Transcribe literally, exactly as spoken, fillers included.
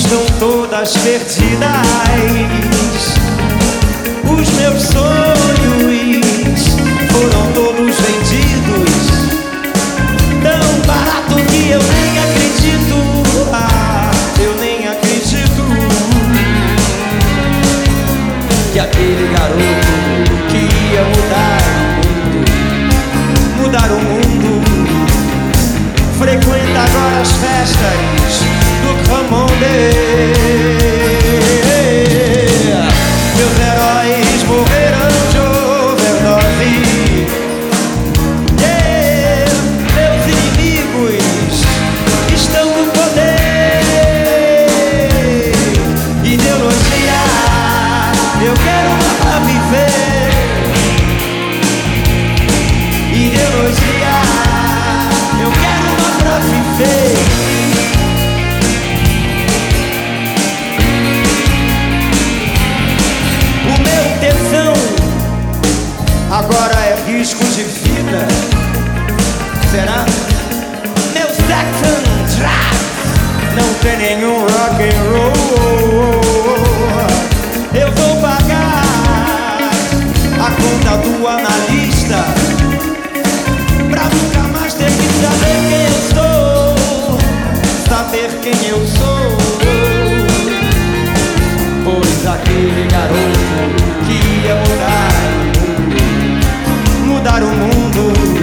estão todas perdidas. Os meus sonhos foram todos vendidos, tão barato que eu nem acredito. Ah, eu nem acredito que aquele garoto que ia mudar o mundo, mudar o mundo, frequenta agora as festas do Camondê. Meus heróis morreram de overdose. Yeah, meus inimigos estão no poder. Ideologia, eu quero uma pra viver. Ideologia, eu quero uma pra viver. Agora é risco de vida. Será? Meu sex and drugs não tem nenhum rock and roll. Eu vou pagar a conta do analista pra nunca mais ter que saber quem eu sou. Saber quem eu sou. Pois aquele garoto que ia mudar mudar o mundo